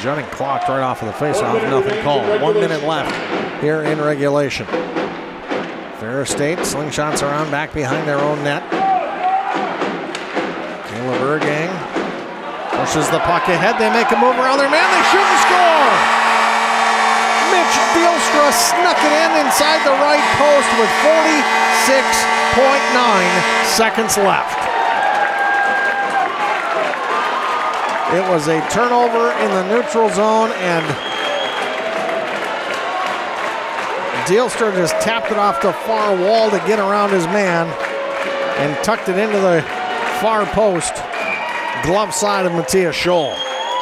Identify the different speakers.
Speaker 1: Jennings clocked right off of the faceoff, nothing called. 1 minute left here in regulation. Ferris State slingshots around back behind their own net. Caleb Ergang pushes the puck ahead. They make a move around their man. They shoot and score! Mitch Dealstra snuck it in inside the right post with 46.9 seconds left. It was a turnover in the neutral zone, and Dealstra just tapped it off the far wall to get around his man and tucked it into the far post, glove side of Matthias Scholl.